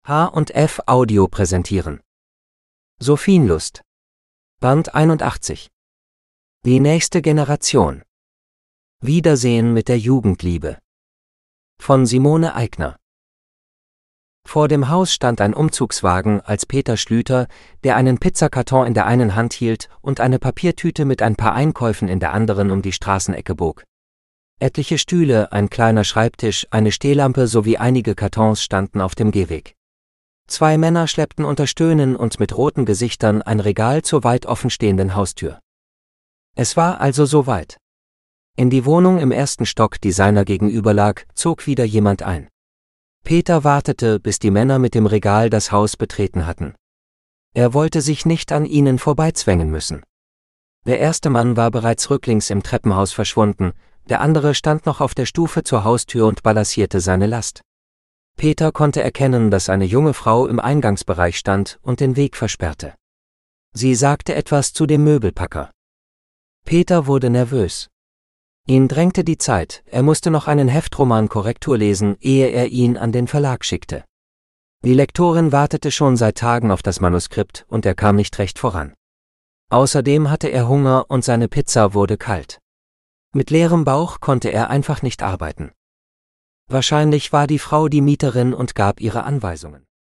H&F Audio präsentieren. Sophienlust. Band 81. Die nächste Generation. Wiedersehen mit der Jugendliebe. Von Simone Aigner. Vor dem Haus stand ein Umzugswagen, als Peter Schlüter, der einen Pizzakarton in der einen Hand hielt und eine Papiertüte mit ein paar Einkäufen in der anderen, um die Straßenecke bog. Etliche Stühle, ein kleiner Schreibtisch, eine Stehlampe sowie einige Kartons standen auf dem Gehweg. 2 Männer schleppten unter Stöhnen und mit roten Gesichtern ein Regal zur weit offenstehenden Haustür. Es war also soweit. In die Wohnung im 1. Stock, die seiner gegenüber lag, zog wieder jemand ein. Peter wartete, bis die Männer mit dem Regal das Haus betreten hatten. Er wollte sich nicht an ihnen vorbeizwängen müssen. Der erste Mann war bereits rücklings im Treppenhaus verschwunden, der andere stand noch auf der Stufe zur Haustür und balancierte seine Last. Peter konnte erkennen, dass eine junge Frau im Eingangsbereich stand und den Weg versperrte. Sie sagte etwas zu dem Möbelpacker. Peter wurde nervös. Ihn drängte die Zeit, er musste noch einen Heftroman Korrektur lesen, ehe er ihn an den Verlag schickte. Die Lektorin wartete schon seit Tagen auf das Manuskript und er kam nicht recht voran. Außerdem hatte er Hunger und seine Pizza wurde kalt. Mit leerem Bauch konnte er einfach nicht arbeiten. Wahrscheinlich war die Frau die Mieterin und gab ihre Anweisungen.